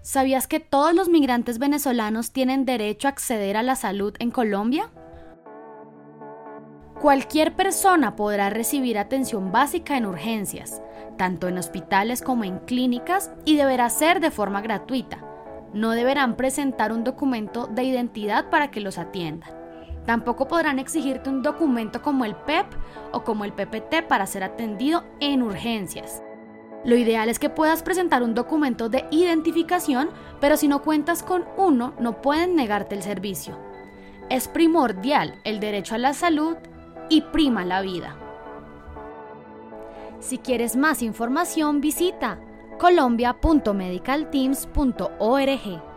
¿Sabías que todos los migrantes venezolanos tienen derecho a acceder a la salud en Colombia? Cualquier persona podrá recibir atención básica en urgencias, tanto en hospitales como en clínicas, y deberá ser de forma gratuita. No deberán presentar un documento de identidad para que los atiendan. Tampoco podrán exigirte un documento como el PEP o como el PPT para ser atendido en urgencias. Lo ideal es que puedas presentar un documento de identificación, pero si no cuentas con uno, no pueden negarte el servicio. Es primordial el derecho a la salud y prima la vida. Si quieres más información, visita colombia.medicalteams.org.